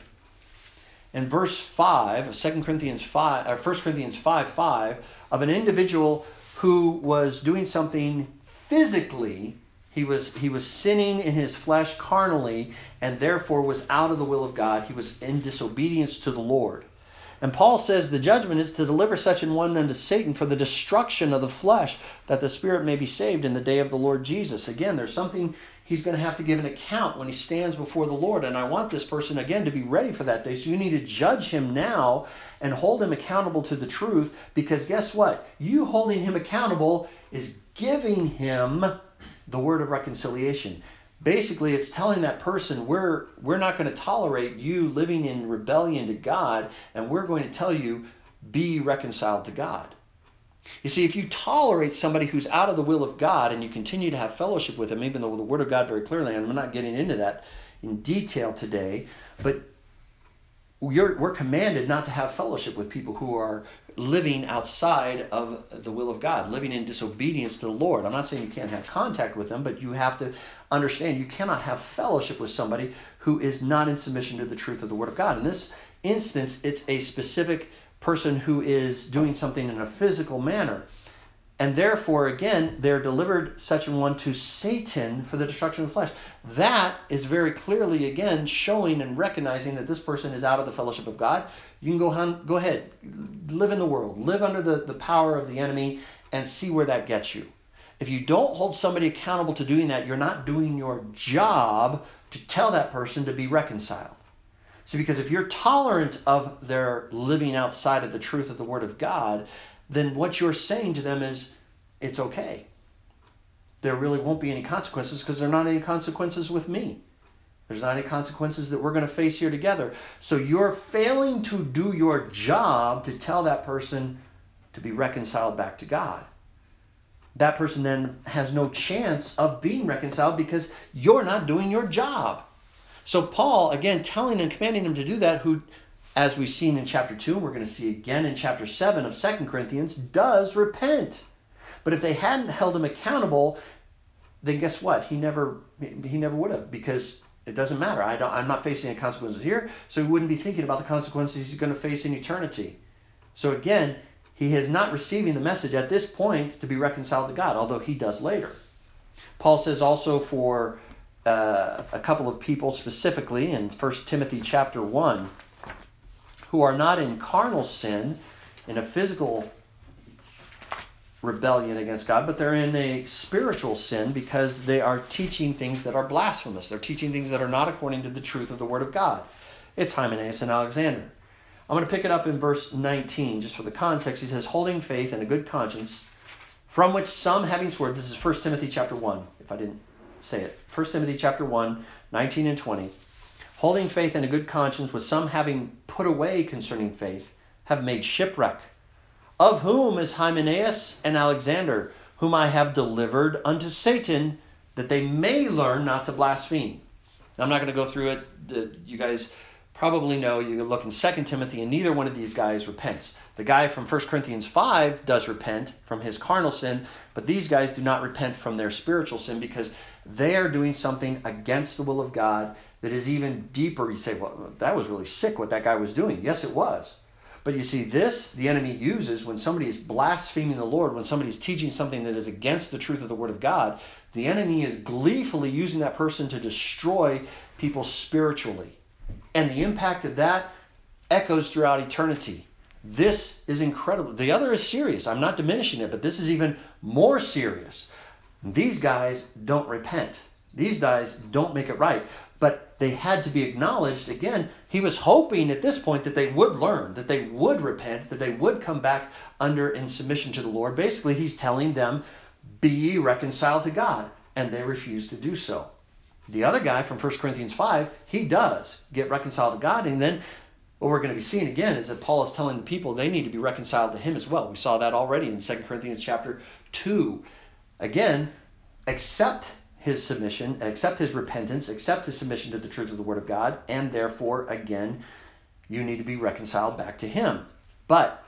in verse five of Second Corinthians five, or First Corinthians five five, of an individual who was doing something physically. He was, he was sinning in his flesh carnally, and therefore was out of the will of God. He was in disobedience to the Lord. And Paul says the judgment is to deliver such an one unto Satan for the destruction of the flesh, that the spirit may be saved in the day of the Lord Jesus. Again, there's something he's going to have to give an account when he stands before the Lord. And I want this person, again, to be ready for that day. So you need to judge him now and hold him accountable to the truth. Because guess what? You holding him accountable is giving him the word of reconciliation. Basically, it's telling that person, we're we're not going to tolerate you living in rebellion to God, and we're going to tell you, be reconciled to God. You see, if you tolerate somebody who's out of the will of God and you continue to have fellowship with them, even though the Word of God very clearly, and I'm not getting into that in detail today, but we're, we're commanded not to have fellowship with people who are living outside of the will of God, living in disobedience to the Lord. I'm not saying you can't have contact with them, but you have to understand you cannot have fellowship with somebody who is not in submission to the truth of the Word of God. In this instance, it's a specific person who is doing something in a physical manner. And therefore, again, they're delivered such an one to Satan for the destruction of the flesh. That is very clearly, again, showing and recognizing that this person is out of the fellowship of God. You can go, on, go ahead, live in the world, live under the, the power of the enemy, and see where that gets you. If you don't hold somebody accountable to doing that, you're not doing your job to tell that person to be reconciled. See, because if you're tolerant of their living outside of the truth of the Word of God, then what you're saying to them is, it's okay. There really won't be any consequences because there are not any consequences with me. There's not any consequences that we're going to face here together. So you're failing to do your job to tell that person to be reconciled back to God. That person then has no chance of being reconciled because you're not doing your job. So Paul, again, telling and commanding him to do that, who, as we've seen in chapter two, and we're going to see again in chapter seven of Second Corinthians, does repent. But if they hadn't held him accountable, then guess what? He never he never would have, because it doesn't matter. I don't, I'm not facing any consequences here, so he wouldn't be thinking about the consequences he's going to face in eternity. So again, he is not receiving the message at this point to be reconciled to God, although he does later. Paul says also for uh, a couple of people specifically in First Timothy chapter one, who are not in carnal sin, in a physical rebellion against God, but they're in a spiritual sin because they are teaching things that are blasphemous. They're teaching things that are not according to the truth of the Word of God. It's Hymenaeus and Alexander. I'm going to pick it up in verse nineteen, just for the context. He says, holding faith and a good conscience, from which some having sworn, this is First Timothy chapter one, if I didn't say it. First Timothy chapter one, nineteen and twenty. Holding faith and a good conscience, with some having put away concerning faith, have made shipwreck. Of whom is Hymenaeus and Alexander, whom I have delivered unto Satan, that they may learn not to blaspheme. Now, I'm not going to go through it. The, you guys probably know, you can look in Second Timothy, and neither one of these guys repents. The guy from First Corinthians five does repent from his carnal sin, but these guys do not repent from their spiritual sin because they are doing something against the will of God that is even deeper. You say, well, that was really sick what that guy was doing. Yes, it was. But you see, this the enemy uses when somebody is blaspheming the Lord, when somebody is teaching something that is against the truth of the Word of God. The enemy is gleefully using that person to destroy people spiritually. And the impact of that echoes throughout eternity. This is incredible. The other is serious. I'm not diminishing it, but this is even more serious. These guys don't repent. These guys don't make it right. But they had to be acknowledged. Again, he was hoping at this point that they would learn, that they would repent, that they would come back under in submission to the Lord. Basically, he's telling them, be ye reconciled to God. And they refuse to do so. The other guy from First Corinthians five, he does get reconciled to God. And then what we're going to be seeing again is that Paul is telling the people they need to be reconciled to him as well. We saw that already in Second Corinthians chapter two. Again, accept his submission, accept his repentance, accept his submission to the truth of the Word of God, and therefore, again, you need to be reconciled back to him. But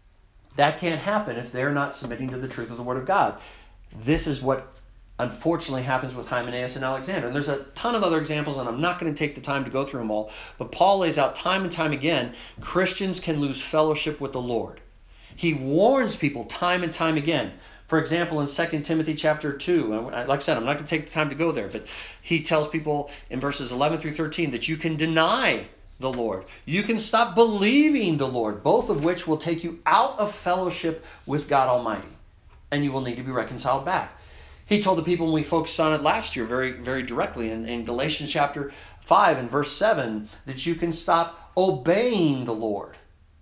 that can't happen if they're not submitting to the truth of the Word of God. This is what unfortunately happens with Hymenaeus and Alexander. And there's a ton of other examples, and I'm not going to take the time to go through them all. But Paul lays out time and time again, Christians can lose fellowship with the Lord. He warns people time and time again. For example, in Second Timothy chapter two, and like I said, I'm not going to take the time to go there, but he tells people in verses eleven through thirteen that you can deny the Lord. You can stop believing the Lord, both of which will take you out of fellowship with God Almighty. And you will need to be reconciled back. He told the people when we focused on it last year very, very directly in, in Galatians chapter five and verse seven that you can stop obeying the Lord.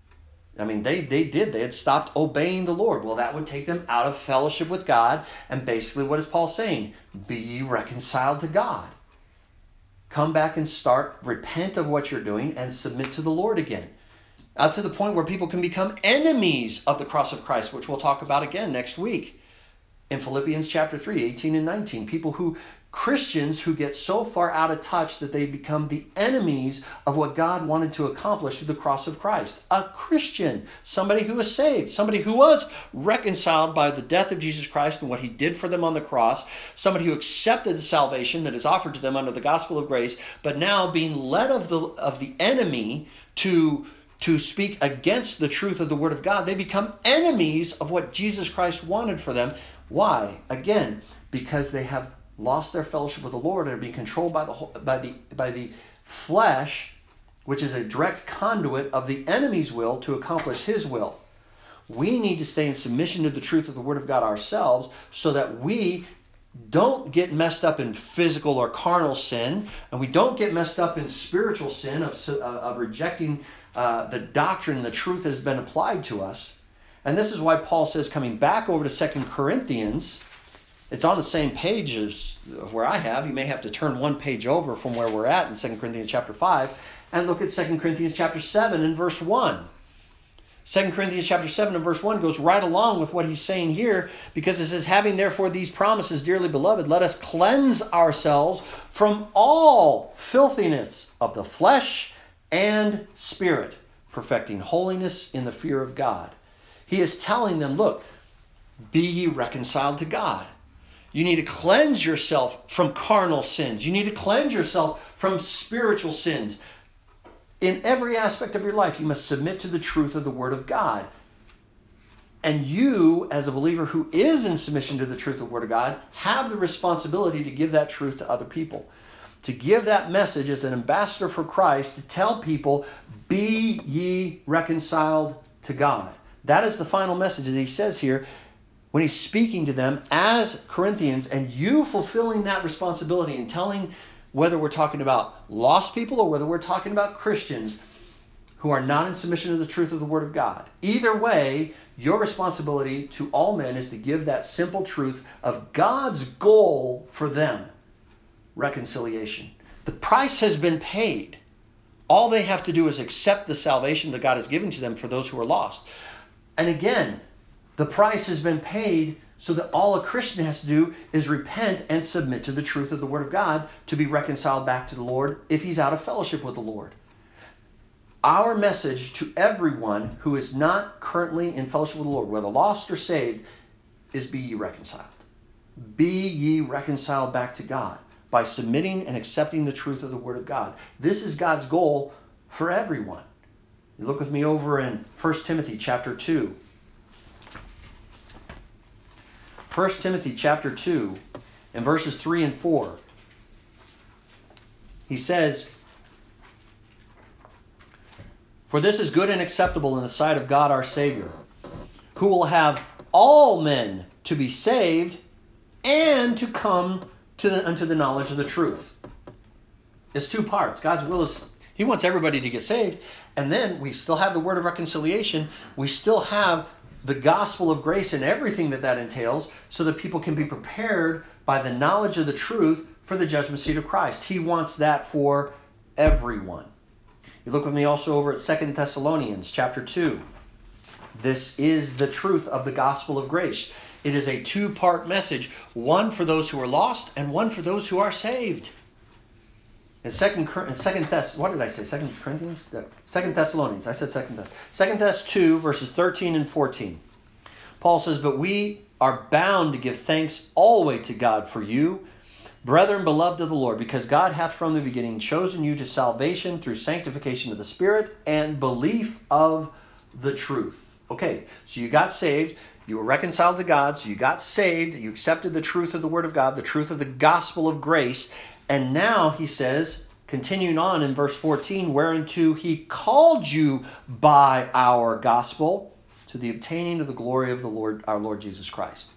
I mean, they, they did. They had stopped obeying the Lord. Well, that would take them out of fellowship with God. And basically, what is Paul saying? Be ye reconciled to God. Come back and start, repent of what you're doing, and submit to the Lord again. Out to the point where people can become enemies of the cross of Christ, which we'll talk about again next week. In Philippians chapter three, eighteen and nineteen, people who, Christians who get so far out of touch that they become the enemies of what God wanted to accomplish through the cross of Christ. A Christian, somebody who was saved, somebody who was reconciled by the death of Jesus Christ and what he did for them on the cross, somebody who accepted the salvation that is offered to them under the gospel of grace, but now being led of the, of the enemy to to speak against the truth of the Word of God, they become enemies of what Jesus Christ wanted for them. Why? Again, because they have lost their fellowship with the Lord and are being controlled by the by the by the flesh, which is a direct conduit of the enemy's will to accomplish his will. We need to stay in submission to the truth of the Word of God ourselves so that we don't get messed up in physical or carnal sin, and we don't get messed up in spiritual sin of, of rejecting uh, the doctrine, the truth that has been applied to us. And this is why Paul says, coming back over to Second Corinthians, it's on the same page as where I have. You may have to turn one page over from where we're at in Second Corinthians chapter five and look at Second Corinthians chapter seven and verse one. Second Corinthians chapter seven and verse one goes right along with what he's saying here, because it says, having therefore these promises, dearly beloved, let us cleanse ourselves from all filthiness of the flesh and spirit, perfecting holiness in the fear of God. He is telling them, look, be ye reconciled to God. You need to cleanse yourself from carnal sins. You need to cleanse yourself from spiritual sins. In every aspect of your life, you must submit to the truth of the Word of God. And you, as a believer who is in submission to the truth of the Word of God, have the responsibility to give that truth to other people. To give that message as an ambassador for Christ, to tell people, be ye reconciled to God. That is the final message that he says here when he's speaking to them as Corinthians, and you fulfilling that responsibility and telling, whether we're talking about lost people or whether we're talking about Christians who are not in submission to the truth of the Word of God. Either way, your responsibility to all men is to give that simple truth of God's goal for them, reconciliation. The price has been paid. All they have to do is accept the salvation that God has given to them for those who are lost. And again, the price has been paid so that all a Christian has to do is repent and submit to the truth of the Word of God to be reconciled back to the Lord if he's out of fellowship with the Lord. our message to everyone who is not currently in fellowship with the Lord, whether lost or saved, is be ye reconciled. Be ye reconciled back to God by submitting and accepting the truth of the Word of God. This is God's goal for everyone. You look with me over in First Timothy chapter two. First Timothy chapter two and verses three and four. He says, "For this is good and acceptable in the sight of God our Savior, who will have all men to be saved and to come to the, unto the knowledge of the truth." It's two parts. God's will is, He wants everybody to get saved. And then we still have the word of reconciliation. We still have the gospel of grace and everything that that entails, so that people can be prepared by the knowledge of the truth for the judgment seat of Christ. He wants that for everyone. You look with me also over at Second Thessalonians chapter two. This is the truth of the gospel of grace. It is a two-part message, one for those who are lost and one for those who are saved. In Second, in Second Thess, what did I say? Second Corinthians, Second Thessalonians. I said Second Thess. Second Thess two verses thirteen and fourteen. Paul says, "But we are bound to give thanks always to God for you, brethren beloved of the Lord, because God hath from the beginning chosen you to salvation through sanctification of the Spirit and belief of the truth." Okay, so you got saved. You were reconciled to God, so you got saved. You accepted the truth of the Word of God, the truth of the gospel of grace. And now, he says, continuing on in verse fourteen, "Whereunto he called you by our gospel to the obtaining of the glory of the Lord, our Lord Jesus Christ."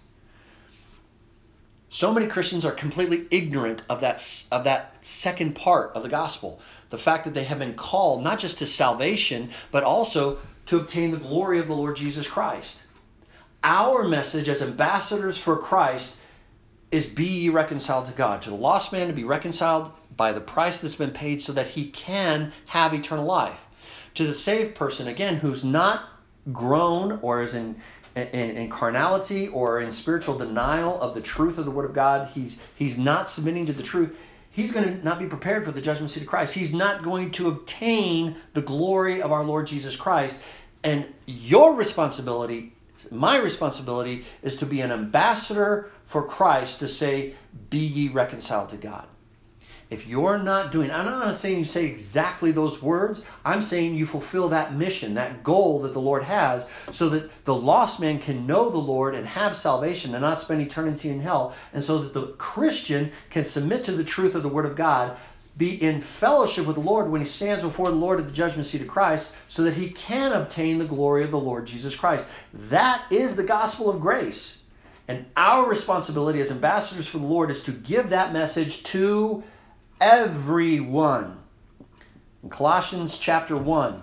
So many Christians are completely ignorant of that, of that second part of the gospel. The fact that they have been called not just to salvation, but also to obtain the glory of the Lord Jesus Christ. Our message as ambassadors for Christ is be ye reconciled to God. To the lost man to be reconciled by the price that's been paid so that he can have eternal life. To the saved person, again, who's not grown or is in, in, in carnality or in spiritual denial of the truth of the Word of God, he's, he's not submitting to the truth, he's going to not be prepared for the judgment seat of Christ. He's not going to obtain the glory of our Lord Jesus Christ. And your responsibility, my responsibility, is to be an ambassador for Christ, to say, be ye reconciled to God. If you're not doing, I'm not saying you say exactly those words. I'm saying you fulfill that mission, that goal that the Lord has, so that the lost man can know the Lord and have salvation and not spend eternity in hell, and so that the Christian can submit to the truth of the Word of God, be in fellowship with the Lord when he stands before the Lord at the judgment seat of Christ, so that he can obtain the glory of the Lord Jesus Christ. That is the gospel of grace. And our responsibility as ambassadors for the Lord is to give that message to everyone. In Colossians chapter one,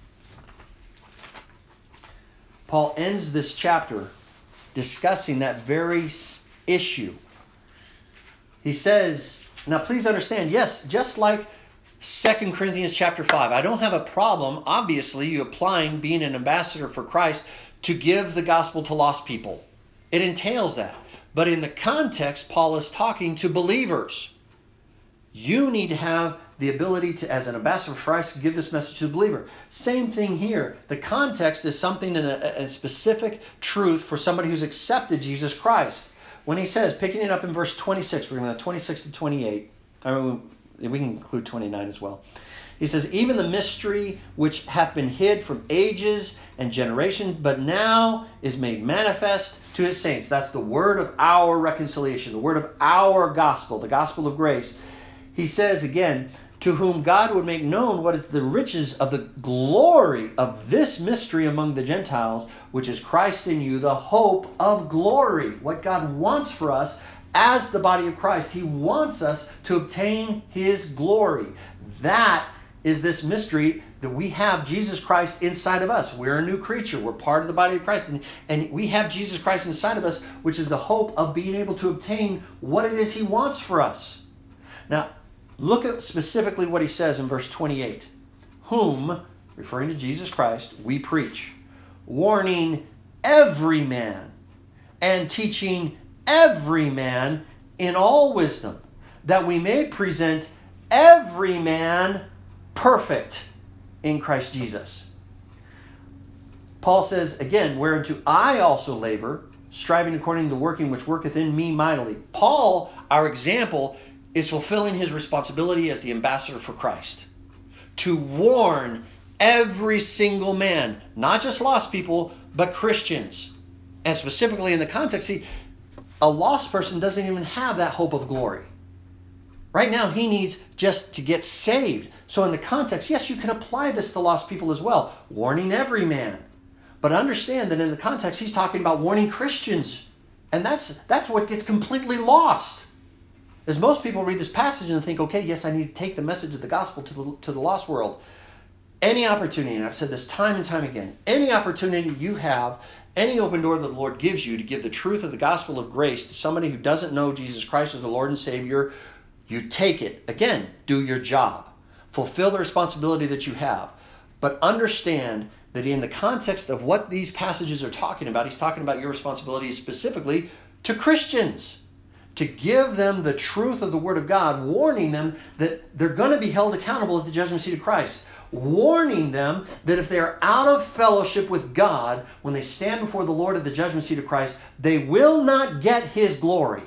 Paul ends this chapter discussing that very issue. He says, now please understand, yes, just like Second Corinthians chapter five, I don't have a problem, obviously, you applying being an ambassador for Christ to give the gospel to lost people. It entails that. But in the context, Paul is talking to believers. You need to have the ability to, as an ambassador for Christ, give this message to the believer. Same thing here. The context is something in a, a specific truth for somebody who's accepted Jesus Christ. When he says, picking it up in verse twenty-six, we're going to twenty-six to twenty-eight. I mean, we can include twenty-nine as well. He says, even the mystery which hath been hid from ages and generations, but now is made manifest to his saints. That's the word of our reconciliation, the word of our gospel, the gospel of grace. He says again, to whom God would make known what is the riches of the glory of this mystery among the Gentiles, which is Christ in you, the hope of glory. What God wants for us as the body of Christ. He wants us to obtain his glory. That is this mystery that we have Jesus Christ inside of us. We're a new creature. We're part of the body of Christ. And, and we have Jesus Christ inside of us, which is the hope of being able to obtain what it is he wants for us. Now, look at specifically what he says in verse twenty-eight. Whom, referring to Jesus Christ, we preach, warning every man and teaching every man in all wisdom, that we may present every man perfect in Christ Jesus. Paul says, again, whereunto I also labor, striving according to the working which worketh in me mightily. Paul, our example, is fulfilling his responsibility as the ambassador for Christ, to warn every single man, not just lost people, but Christians. And specifically in the context, see, a lost person doesn't even have that hope of glory. Right now, he needs just to get saved. So in the context, yes, you can apply this to lost people as well, warning every man. But understand that in the context, he's talking about warning Christians. And that's that's what gets completely lost. As most people read this passage and think, okay, yes, I need to take the message of the gospel to the, to the lost world. Any opportunity, and I've said this time and time again, any opportunity you have, any open door that the Lord gives you to give the truth of the gospel of grace to somebody who doesn't know Jesus Christ as the Lord and Savior, you take it. Again, do your job. Fulfill the responsibility that you have. But understand that in the context of what these passages are talking about, he's talking about your responsibility specifically to Christians, to give them the truth of the Word of God, warning them that they're going to be held accountable at the judgment seat of Christ, warning them that if they're out of fellowship with God, when they stand before the Lord at the judgment seat of Christ, they will not get His glory.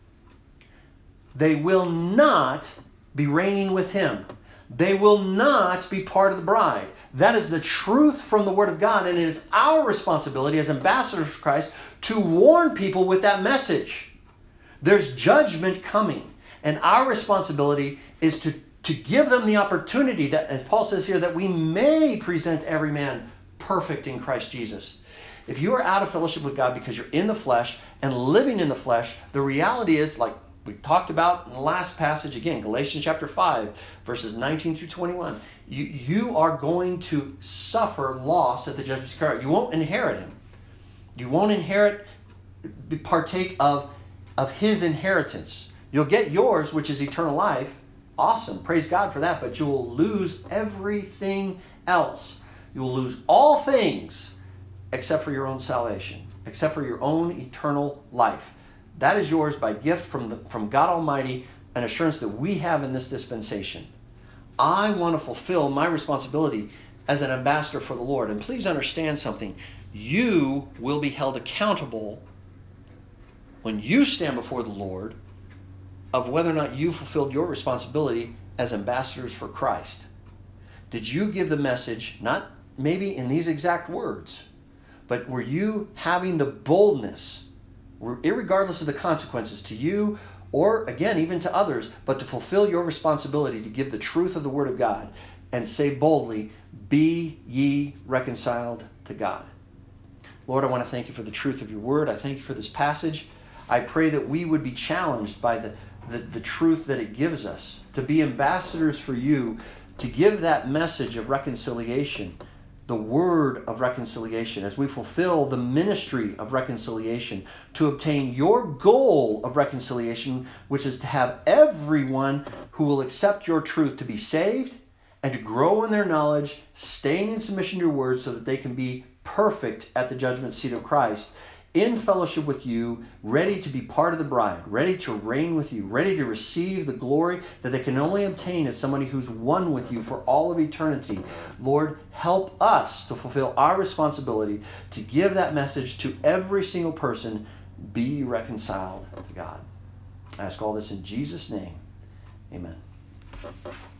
They will not be reigning with Him. They will not be part of the bride. That is the truth from the Word of God, and it is our responsibility as ambassadors of Christ to warn people with that message. There's judgment coming, and our responsibility is to, to give them the opportunity that, as Paul says here, that we may present every man perfect in Christ Jesus. If you are out of fellowship with God because you're in the flesh and living in the flesh, the reality is, like we talked about in the last passage, again, Galatians chapter five, verses nineteen through twenty-one. You, you are going to suffer loss at the judgment seat of Christ. You won't inherit Him. You won't inherit, partake of, of His inheritance. You'll get yours, which is eternal life. Awesome. Praise God for that. But you will lose everything else. You will lose all things except for your own salvation, except for your own eternal life. That is yours by gift from, the, from God Almighty, an assurance that we have in this dispensation. I want to fulfill my responsibility as an ambassador for the Lord. And please understand something. You will be held accountable when you stand before the Lord of whether or not you fulfilled your responsibility as ambassadors for Christ. Did you give the message, not maybe in these exact words, but were you having the boldness, irregardless of the consequences to you or, again, even to others, but to fulfill your responsibility to give the truth of the Word of God and say boldly, be ye reconciled to God. Lord, I want to thank you for the truth of your Word. I thank you for this passage. I pray that we would be challenged by the, the, the truth that it gives us, to be ambassadors for you, to give that message of reconciliation, the word of reconciliation, as we fulfill the ministry of reconciliation, to obtain your goal of reconciliation, which is to have everyone who will accept your truth to be saved and to grow in their knowledge, staying in submission to your word so that they can be perfect at the judgment seat of Christ, in fellowship with you, ready to be part of the bride, ready to reign with you, ready to receive the glory that they can only obtain as somebody who's one with you for all of eternity. Lord, help us to fulfill our responsibility to give that message to every single person, be reconciled to God. I ask all this in Jesus' name. Amen.